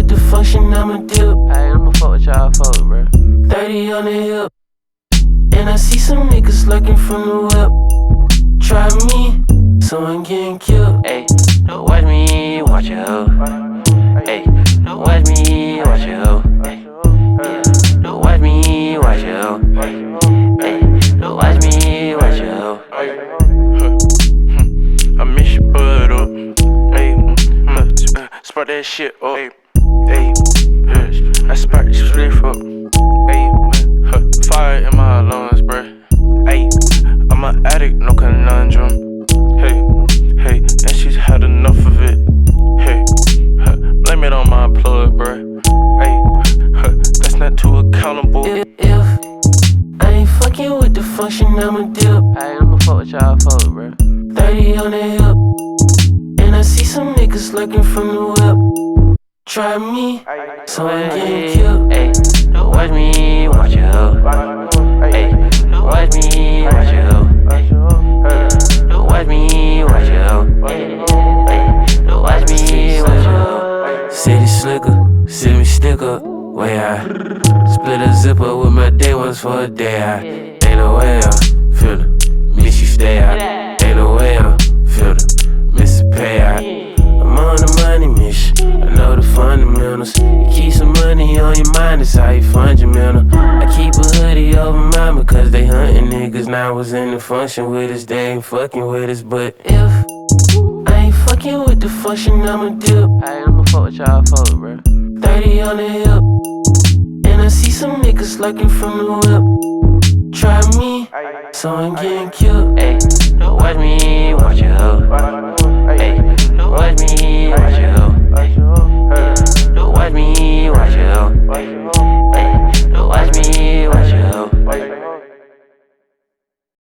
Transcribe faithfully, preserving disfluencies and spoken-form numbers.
with the function, I'ma dip. Hey, I'ma fuck with y'all folks, bro. thirty on the hip. And I see some niggas lurking from the whip. Try me, someone getting killed. Hey, don't watch me, watch your hoe. Hey, don't watch me, watch your hoe. Hey, yeah, don't watch me, watch your hoe. Hey, don't watch me, watch your hoe. I miss your bud up. Hey, spark that shit up. Hey, I spark this spliff up. Hey, fire in my lungs, bruh. Hey, I'm an addict, no conundrum. Hey, hey, and she's had enough of it. Hey, blame it on my plug, bruh. Hey, that's not too accountable. If, if I ain't fucking with the function, I'ma dip. Hey, I'ma fuck with y'all folks, bro. thirty on the hip. And I see some niggas lurking from the whip. Try me, someone getting killed. Hey, don't watch me, watch your hoe. Hey, don't watch me, watch your hoe. Hey, yeah, don't watch me, watch your hoe. Hey, don't watch me, watch your hoe. City slicker, send me stick up, way high. Split a zipper with my day ones for a day high. Ain't no way I'm feelin', miss you stay out. Ain't no way I'm feelin', miss the payout. I'm on the money mission, I know the fundamentals. You keep some money on your mind, that's how you fund your mental. I keep a hoodie over mine because they hunting niggas. Now I was in the function with us, they ain't fucking with us. But if I ain't fucking with the function, I'ma dip. Hey, I'ma fuck with y'all folks, bro. thirty on the hip. And I see some niggas lurking from the whip. Try me, someone getting killed. Hey, don't watch me, watch your hoe.